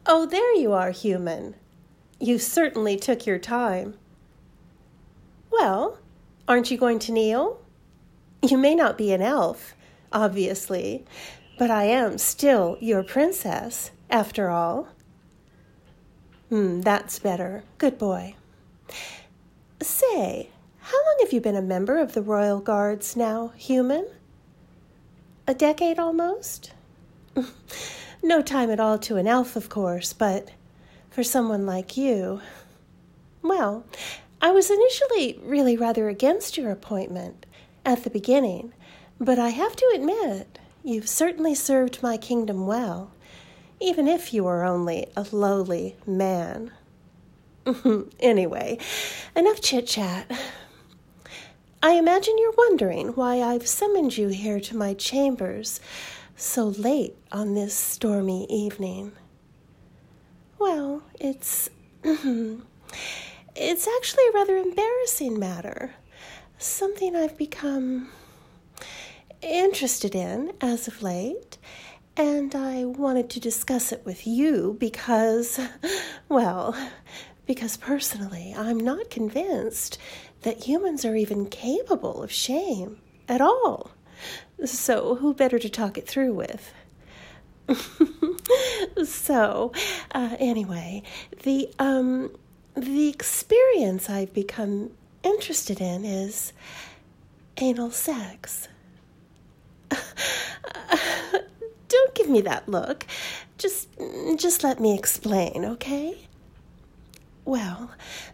Oh, there you are, human. You certainly took your time. Well, aren't you going to kneel? You may not be an elf, obviously, but I am still your princess, after all. That's better. Good boy. Say, how long have you been a member of the Royal Guards now, human? A decade almost? No time at all to an elf, of course, but for someone like you... Well, I was initially really rather against your appointment at the beginning, but I have to admit, you've certainly served my kingdom well, even if you are only a lowly man. Anyway, enough chit-chat. I imagine you're wondering why I've summoned you here to my chambers so late on this stormy evening. Well, it's actually a rather embarrassing matter, something I've become interested in as of late, and I wanted to discuss it with you because personally I'm not convinced that humans are even capable of shame at all. So who better to talk it through with? Anyway, the experience I've become interested in is anal sex. Don't give me that look. Just let me explain, okay? Well,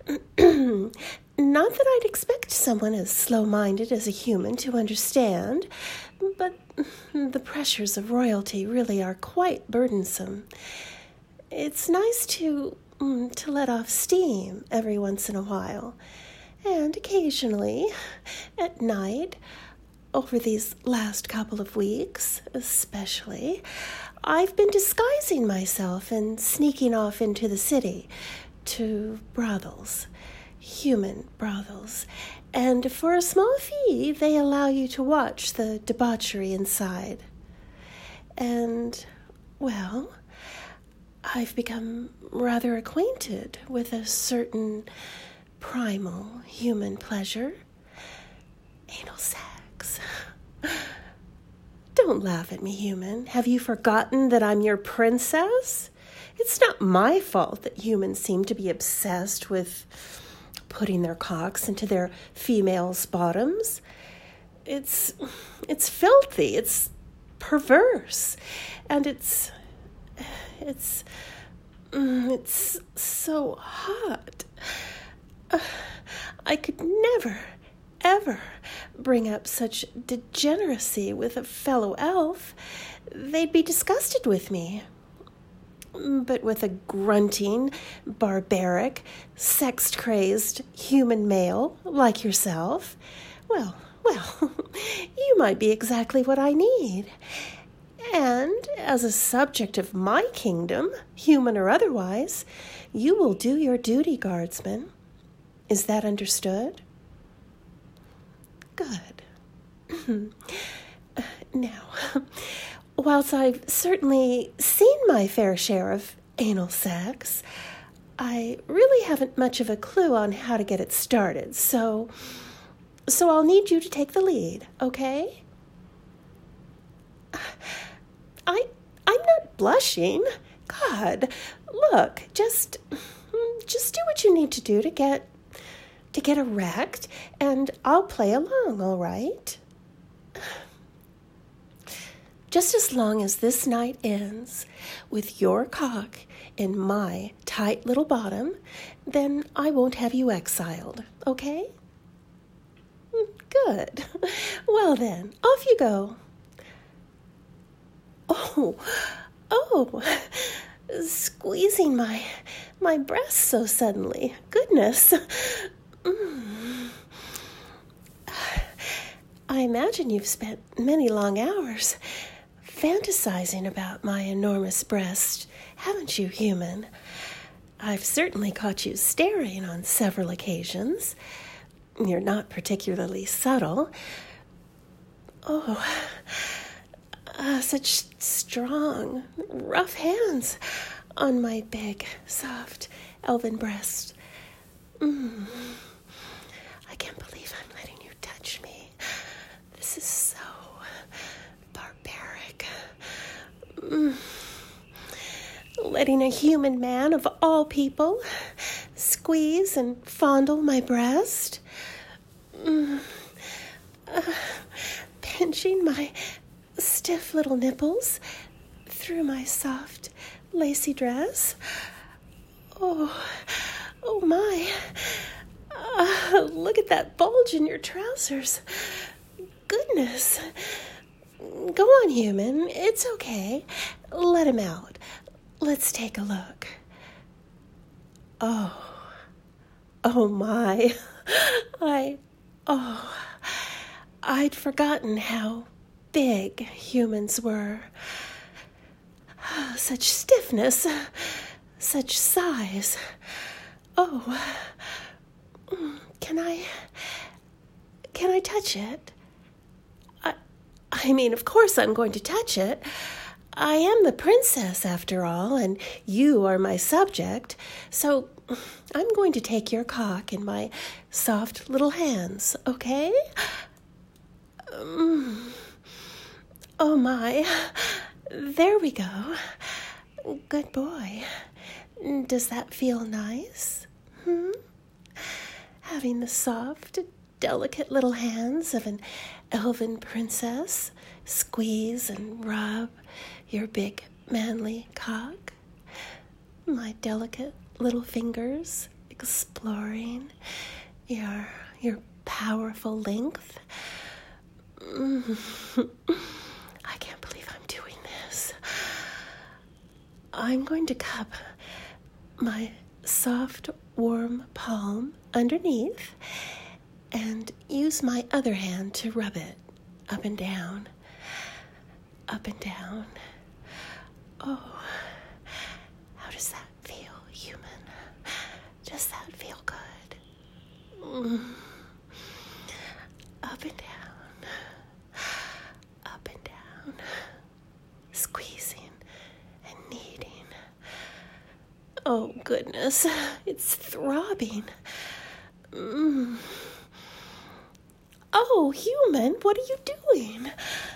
not that I'd expect someone as slow-minded as a human to understand, but the pressures of royalty really are quite burdensome. It's nice to let off steam every once in a while, and occasionally, at night, over these last couple of weeks especially, I've been disguising myself and sneaking off into the city to brothels, human brothels, and for a small fee they allow you to watch the debauchery inside. And, well, I've become rather acquainted with a certain primal human pleasure, anal sex. Don't laugh at me, human. Have you forgotten that I'm your princess? It's not my fault that humans seem to be obsessed with putting their cocks into their females' bottoms. It's filthy, it's perverse, and it's so hot. I could never, ever bring up such degeneracy with a fellow elf. They'd be disgusted with me. But with a grunting, barbaric, sex-crazed human male like yourself, well, you might be exactly what I need. And as a subject of my kingdom, human or otherwise, you will do your duty, guardsman. Is that understood? Good. Now, whilst I've certainly seen my fair share of anal sex, I really haven't much of a clue on how to get it started, so I'll need you to take the lead, okay? I'm not blushing. God, look, just do what you need to do to get erect, and I'll play along, all right? Just as long as this night ends with your cock in my tight little bottom, then I won't have you exiled, okay? Good. Well then, off you go. Oh, squeezing my breasts so suddenly. Goodness. I imagine you've spent many long hours fantasizing about my enormous breast, haven't you, human? I've certainly caught you staring on several occasions. You're not particularly subtle. Oh, such strong, rough hands. on my big, soft, elven breast. I can't believe I'm letting you touch me. This is so barbaric. Letting a human man of all people squeeze and fondle my breast. Pinching my stiff little nipples through my soft, lacy dress. Oh my. Look at that bulge in your trousers. Goodness. Go on, human. It's okay. Let him out. Let's take a look. Oh my. I'd forgotten how big humans were. Such stiffness, such size. Oh, can I touch it? I mean, of course I'm going to touch it. I am the princess, after all, and you are my subject, so I'm going to take your cock in my soft little hands, okay? Oh my, there we go. Good boy. Does that feel nice? Having the soft, delicate little hands of an elven princess squeeze and rub your big, manly cock. My delicate little fingers exploring your powerful length. I can't believe I'm doing this. I'm going to cup my soft, warm palm underneath and use my other hand to rub it up and down, up and down. Oh, how does that feel, human? Does that feel good? Up and down, up and down, squeezing and kneading. Oh, goodness, it's throbbing. Oh, human, what are you doing?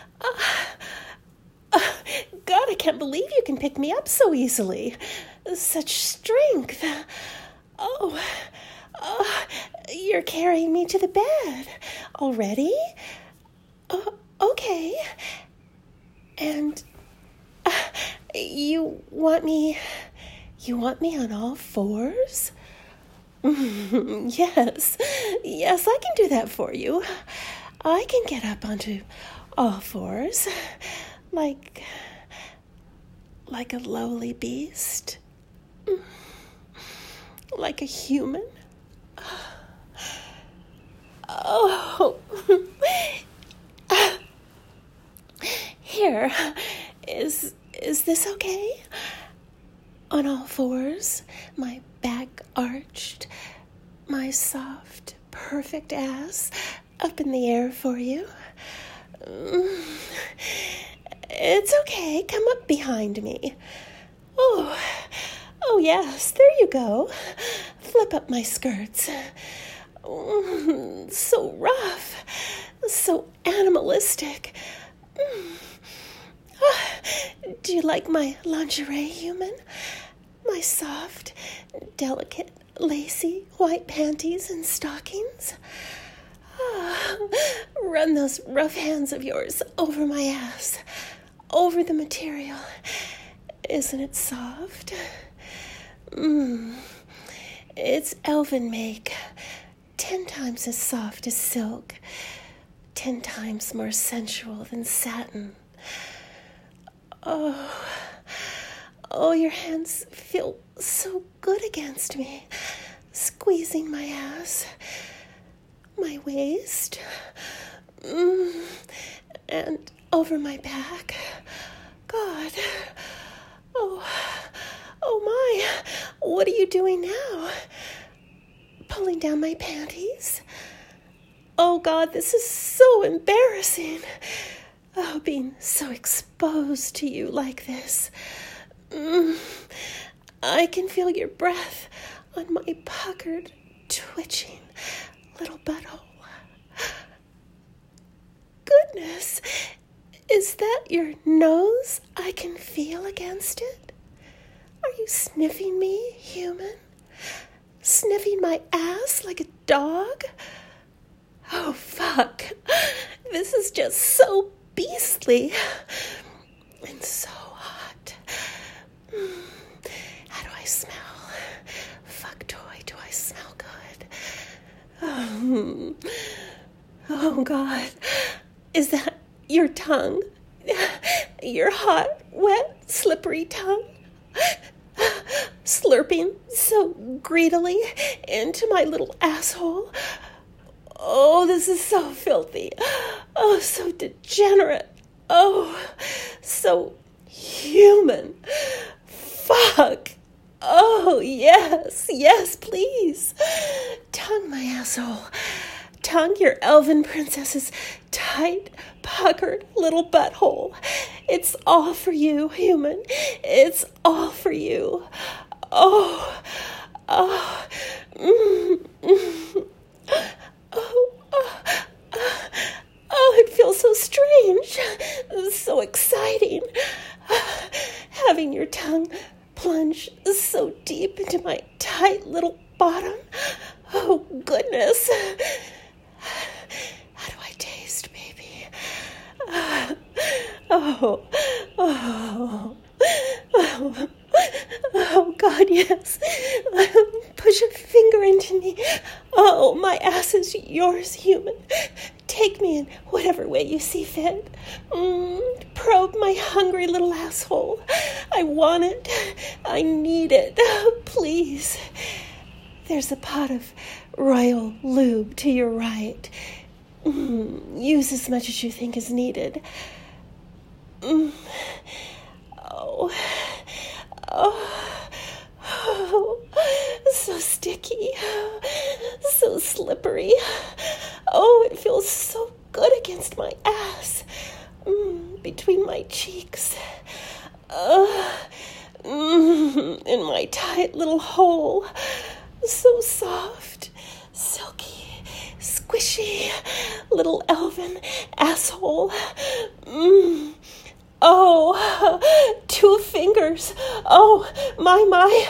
God, I can't believe you can pick me up so easily. Such strength. Oh, you're carrying me to the bed already? Okay. And you want me on all fours? Yes, I can do that for you. I can get up onto all fours, like a lowly beast, like a human. Oh, here, is this okay? On all fours, my back arched, my soft, perfect ass up in the air for you. It's okay, come up behind me. Oh yes, there you go. Flip up my skirts. So rough, so animalistic. Do you like my lingerie, human? My soft, delicate, lacy white panties and stockings? Run those rough hands of yours over my ass, over the material. Isn't it soft? It's elven make, 10 times as soft as silk, 10 times more sensual than satin. Oh, your hands feel so good against me, squeezing my ass, my waist, and over my back. God. Oh my, what are you doing now? Pulling down my panties? Oh God, this is so embarrassing. Oh, being so exposed to you like this. I can feel your breath on my puckered, twitching little butthole. Goodness, is that your nose I can feel against it? Are you sniffing me, human? Sniffing my ass like a dog? Oh, fuck. This is just so beastly and so hot. How do I smell? Fuck toy, do I smell good? Oh, God. Is that your tongue? Your hot, wet, slippery tongue? Slurping so greedily into my little asshole? Oh, this is so filthy. Oh, so degenerate. Oh, so human. Fuck. Oh, yes, please. Tongue my asshole. Tongue your elven princess's tight, puckered little butthole. It's all for you, human. It's all for you. Oh, it feels so strange, so exciting, having your tongue plunge so deep into my tight little bottom. Oh, goodness. How do I taste, baby? Oh, God, yes. Push a finger into me. Oh, my ass is yours, human. Take me in whatever way you see fit. Probe my hungry little asshole. I want it. I need it. Please. There's a pot of royal lube to your right. Use as much as you think is needed. So sticky, so slippery. Oh, it feels so good against my ass, between my cheeks, in my tight little hole. So soft, silky, squishy, little elven asshole. Oh, 2 fingers. Oh, my.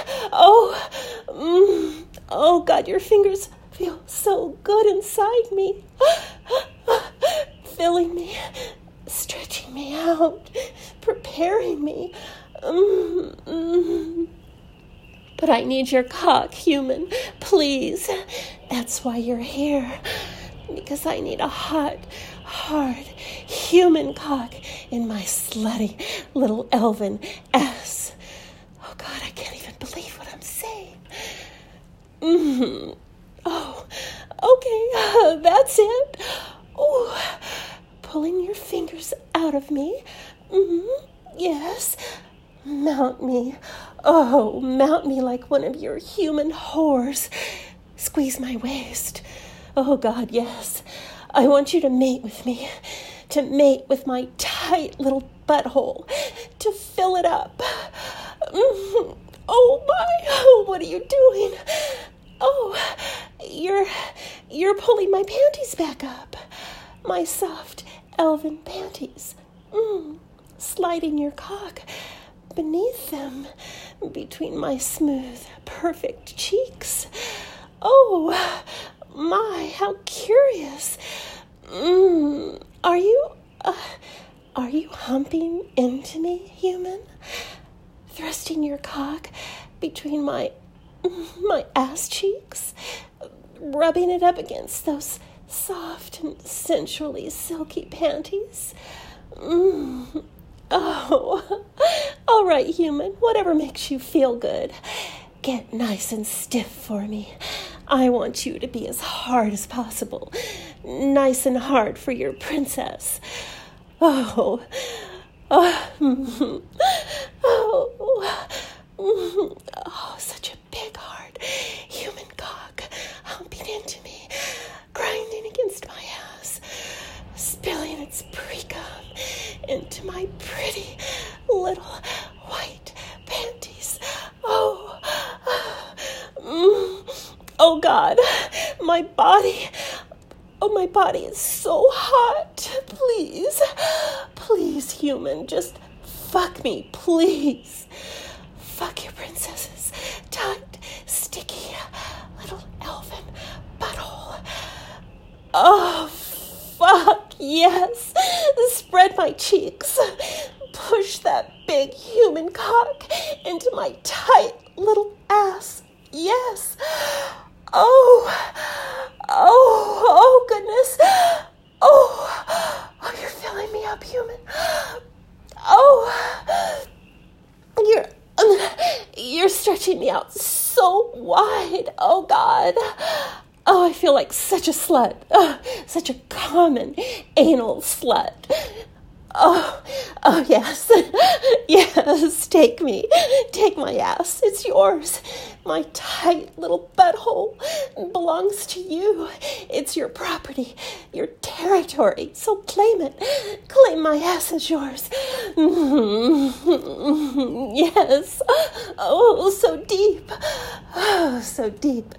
Oh, God, your fingers feel so good inside me. Filling me, stretching me out, preparing me. But I need your cock, human, please. That's why you're here. Because I need a hot, hard, human cock in my slutty little elven ass. Oh, God, I can't even believe what I'm saying. Oh, okay, that's it. Oh, pulling your fingers out of me. Yes. Mount me. Oh, mount me like one of your human whores. Squeeze my waist. Oh, God, yes. I want you to mate with me. To mate with my tight little butthole. To fill it up. Oh, my. Oh, what are you doing? Oh, you're pulling my panties back up. My soft elven panties. Sliding your cock beneath them, between my smooth, perfect cheeks. Oh, my, how curious. Are you humping into me, human? Thrusting your cock between my ass cheeks? Rubbing it up against those soft and sensually silky panties? Oh, all right, human, whatever makes you feel good. Get nice and stiff for me. I want you to be as hard as possible. Nice and hard for your princess. Oh, such a big, hard human cock humping into me, grinding against my ass, spilling its pre-cum into my pretty little white panties. Oh, God, my body. Oh, my body is so hot. Please, please, human, just fuck me, please. Fuck your princess's tight, sticky, little elfin butthole. Oh, fuck, yes. Spread my cheeks. Push that big human cock into my tight little ass. Yes. Oh, goodness. Oh, you're filling me up, human. Oh, you're stretching me out so wide. Oh, God. Oh, I feel like such a slut. Such a common anal slut. Oh, yes. Yes, take me. Take my ass. It's yours. My tight little butthole belongs to you. It's your property, your territory. So claim it. Claim my ass as yours. Yes. Oh, so deep. Oh, so deep.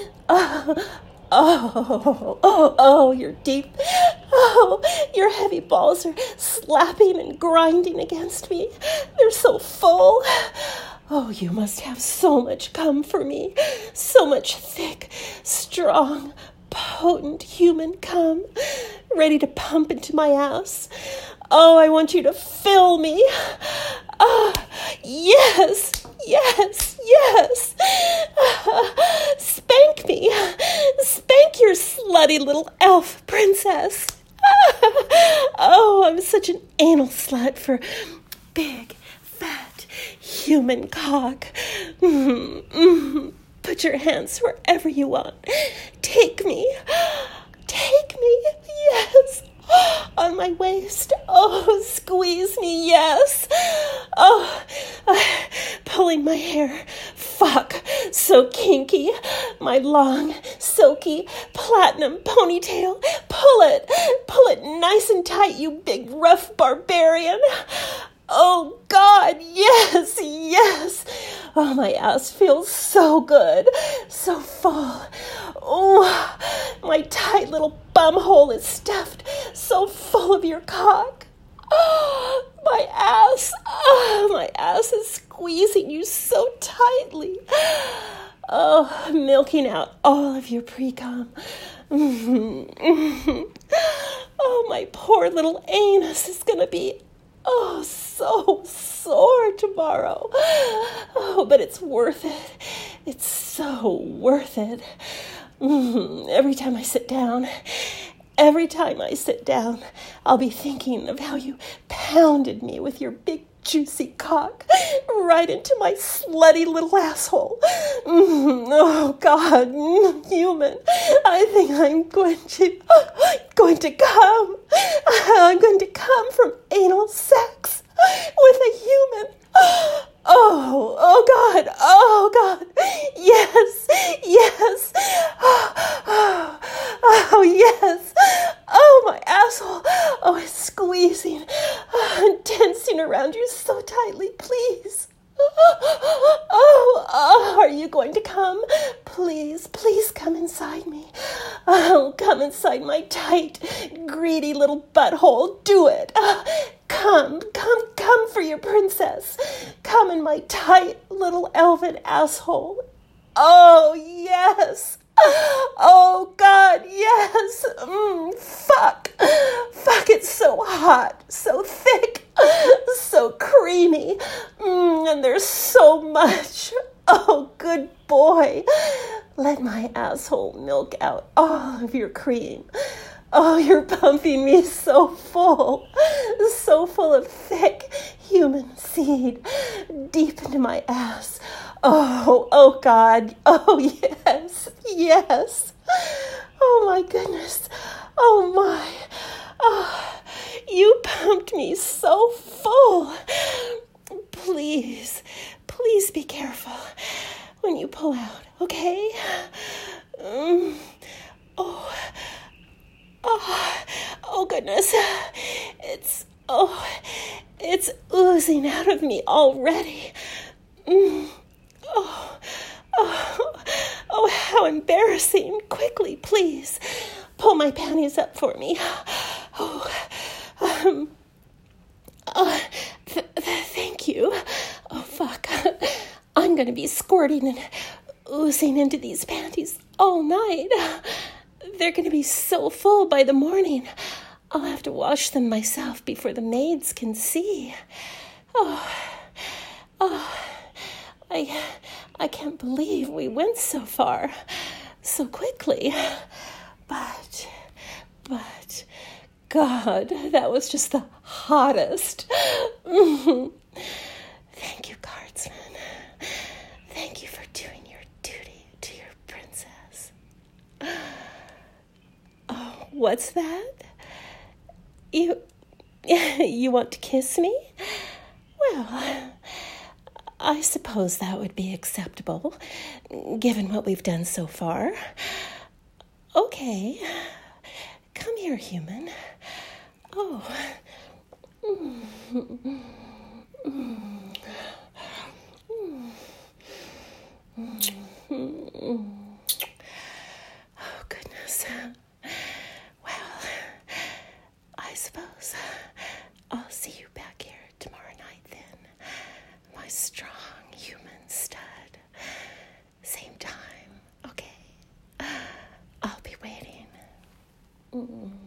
Oh, you're deep. Oh, your heavy balls are slapping and grinding against me. They're so full. Oh, you must have so much cum for me. So much thick, strong, potent human cum, ready to pump into my ass. Oh, I want you to fill me. Yes. Spank me. Spank your slutty little elf princess. Oh, I'm such an anal slut for big, fat, human cock. Put your hands wherever you want. Take me. Yes. On my waist. Oh, squeeze me, yes. Oh, pulling my hair. Fuck, so kinky. My long, silky, platinum ponytail. Pull it nice and tight, you big, rough barbarian. Oh, God, yes. Oh, my ass feels so good, so full. Oh, my tight little bum hole is stuffed, so full of your cock. Oh, my ass is squeezing you so tightly. Oh, milking out all of your pre-cum. Oh, my poor little anus is gonna be so sore tomorrow. Oh, but it's worth it. It's so worth it. Every time I sit down, I'll be thinking of how you pounded me with your big juicy cock right into my slutty little asshole. Oh, God, human, I think I'm going to come. I'm going to come from anal sex with a human. Oh, God. Yes. Oh, yes. Oh, my asshole. Oh, it's squeezing and tensing around you so tightly, please. Oh, are you going to come? Please come inside me. Oh, come inside my tight, greedy little butthole. Do it. Come for your princess. Come in my tight little elven asshole. Oh, yes. Oh, God, yes. Fuck, it's so hot, so thick, so creamy, and there's so much. Oh, good boy. Let my asshole milk out all of your cream. Oh, you're pumping me so full of thick human seed deep into my ass. Oh, God. Oh, yes. Oh, my goodness. Oh, my. Oh, you pumped me so full. Please be careful when you pull out, okay? Oh, goodness. It's oozing out of me already. Oh, how I'm embarrassing. Quickly, please. Pull my panties up for me. Oh, thank you. Oh, fuck. I'm going to be squirting and oozing into these panties all night. They're going to be so full by the morning. I'll have to wash them myself before the maids can see. Oh, I can't believe we went so far so quickly. But, God, that was just the hottest. Thank you, guardsman. Thank you for doing your duty to your princess. Oh, what's that? You want to kiss me? Well, I suppose that would be acceptable, given what we've done so far. Okay. Come here, human. Oh. Oh, goodness. Well, I suppose I'll see you back here tomorrow night then, my strong human stud. Same time, okay? I'll be waiting.